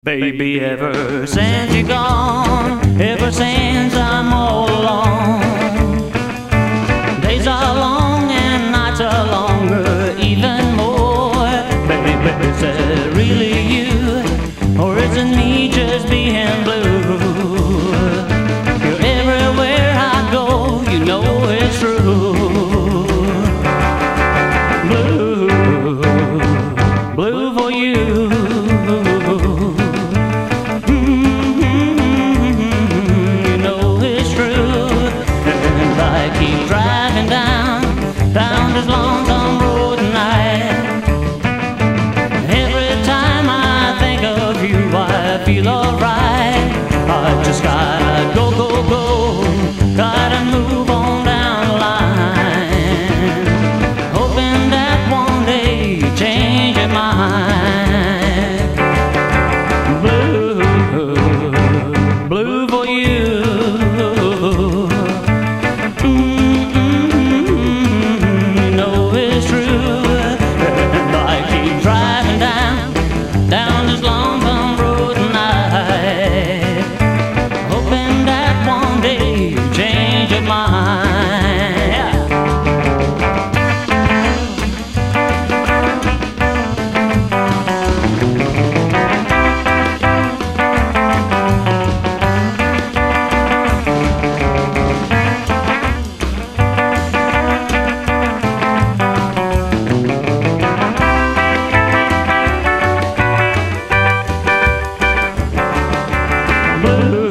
Baby, ever since you're gone, ever since I'm all alone, days are long and nights are longer, even more. Baby, is it really you, or is it me just being blue? You're everywhere I go, you know it's true. Blue, blue for you. Keep driving down this lonesome road tonight. Every time I think of you, I feel alright. I just gotta go, go, go. Gotta move on down the line, hoping that one day you change your mind. Blue, blue for you. Down this lonesome road tonight, hoping that one day you change your mind. Blue.